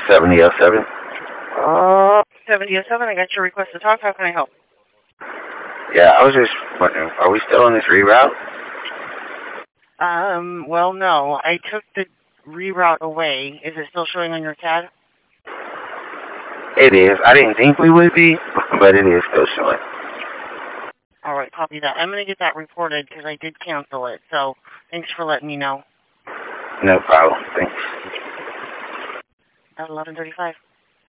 7007. 7007, I got your request to talk. How can I help? Yeah, I was just wondering, are we still on this reroute? Well, no. I took the reroute away. Is it still showing on your CAD? It is. I didn't think we would be, but it is still showing. All right, copy that. I'm going to get that reported because I did cancel it. So thanks for letting me know. No problem. Thanks. At 11:35.